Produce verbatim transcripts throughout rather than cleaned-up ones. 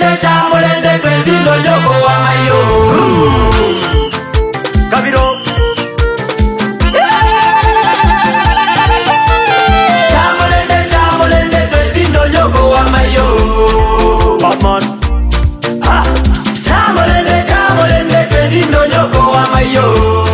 Chamolende, chamolende, credindo yoko wa mayo. Kabiro. Chamolende, chamolende, credindo yoko wa mayo. Batman. Ah. Chamolende, chamolende, credindo yoko wa mayo.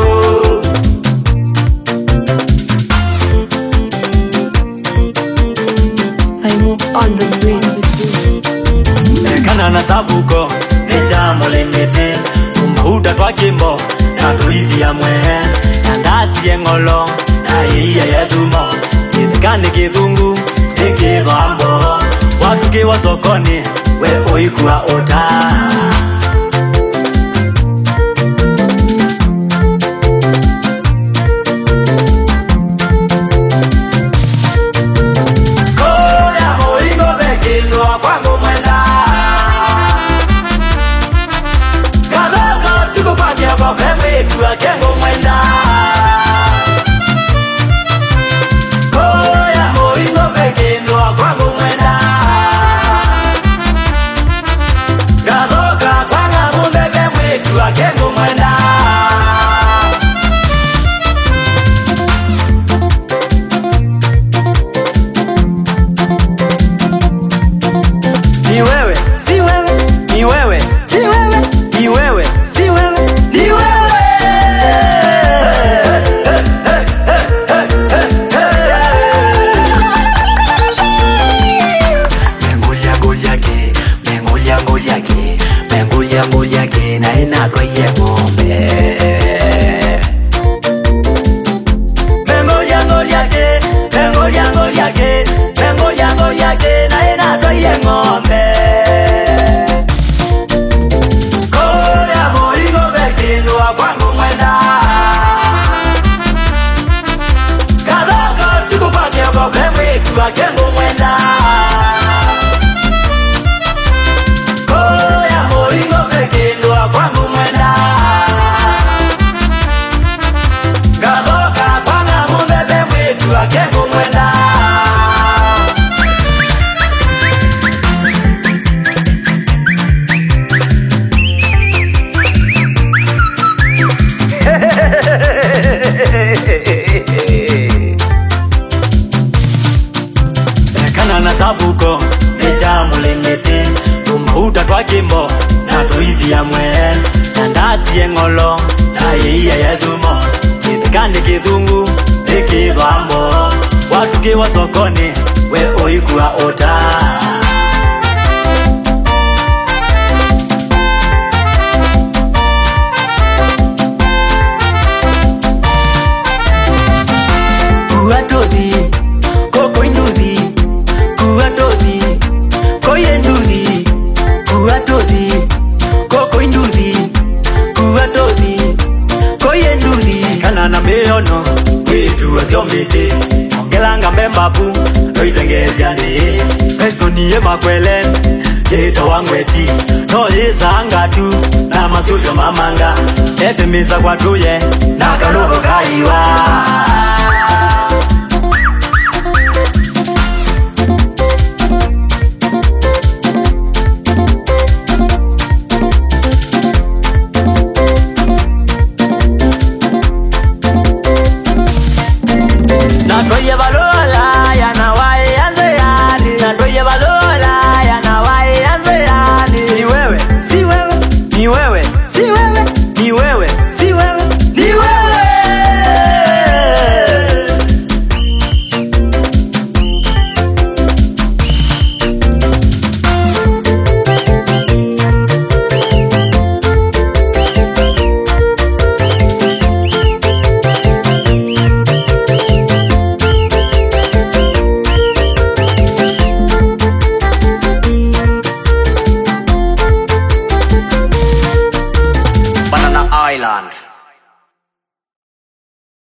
On the wings. Mekana na sabuko ne chamolende te umauda twa kimbo na tuithia mwehe na ndasi engolo na iya ya dumo kidikane kidungu ikivambo watu kiwa sokoni we oikua ota. Kengo mwenda Koya moingo bekendo kwangu mwenda Gadoka kwanga mubebe mwetu kengo mwenda Ni wewe, si wewe, ni wewe, si wewe, ni wewe, si wewe, ni wewe. Mengulia ke na ina kwenye ngombe. Mengulia ngolia ke, mengulia ngolia ke, mengulia ngolia ke na ina kwenye ngombe. Koya moingo bekendo kwangu mwenda. Kadoko tukupake kwa pemwe kwa kengo mwenda. Kwangu mwenda Gadoka kwanga mubebe mwetu akengu mwenda. Bekana na sabuko ne chamolende te umauda twa kimbo na tuithia mwen na ndasi engolo na iya ya dumo kidikane kidungu ikivambo watu kiwa sokoni we oikua ota. Kuatothi koko induthi kuatothi koyenduthi kuatothi koko induthi kuatothi koyenduthi kana na meono wetu asiomite ongelanga membabu noitengezia ndi peso niye makwele yeto wangweti no yesanga tu na masujo mamanga etemisa kwa tuye na kalobo kaiwa.